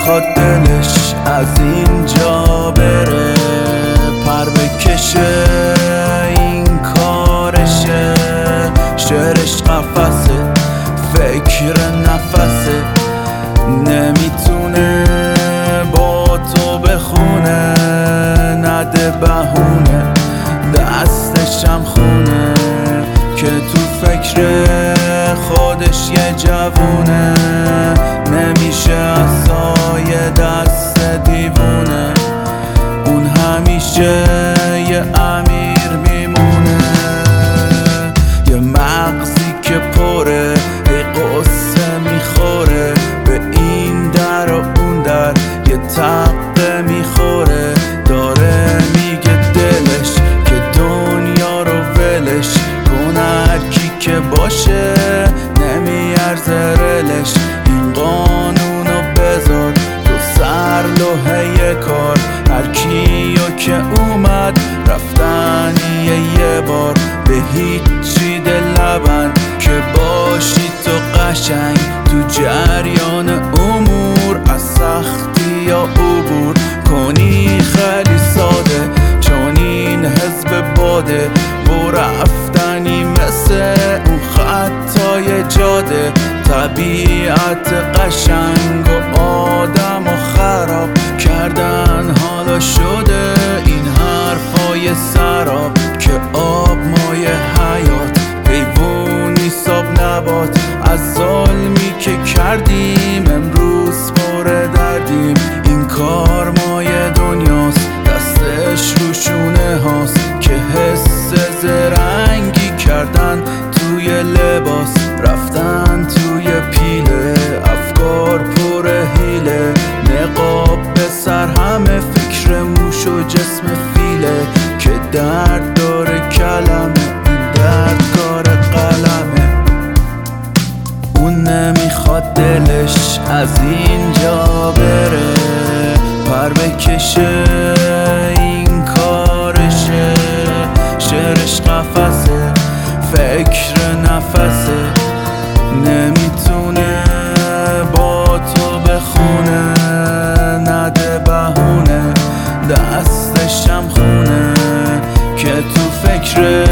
نمیخواد دلش از اینجا بره، پر بکشه این کارشه، شعرش قفسه، فکر نفسه، نمیتونه با تو بخونه، نده بهونه دستشم خونه، که تو فکر خودش یه جوونه، نمیشه عصای دست دیوونه، اون همیشه یه امیر میمونه، یه مغزی که پره یه قصه میخوره، به این در و اون در یه تقه میخوره، داره میگه دلش که دنیا رو ولش کن، هرکی که باشه نمیارزه رلش، این قانونو بذار تو سر لوحه کار، هرکیو که اومد رفتنی یه بار، به هیچی دل نبند که باشی تو قشنگ، تو جریان امور از سختی یا عبور کنی خیلی ساده، چون این حزب باده و رفتنی مثل اون خطای جاده، طبیعت قشنگ و آدم و خراب کردن، حالا شده این حرفای سراب که آب مایه حیات، حیوانی ساب نبات، از ظلمی که کردیم امروز پر دردیم، این کار مایه دنیاست دستش روشونه هاست، که حس زرنگی کردن توی لباس، رفتن توی پیله، افکار پر حیله، نقاب به سر همه فکر موش و جسم فیله، که درد داره کلمه این درد کار قلمه، اون نمیخواد دلش از اینجا بره، پر بکشه این کارشه، شعرش قفسه، فکر نفسه، نمیتونه با تو بخونه، نده بهونه دستشم خونه، که تو فکر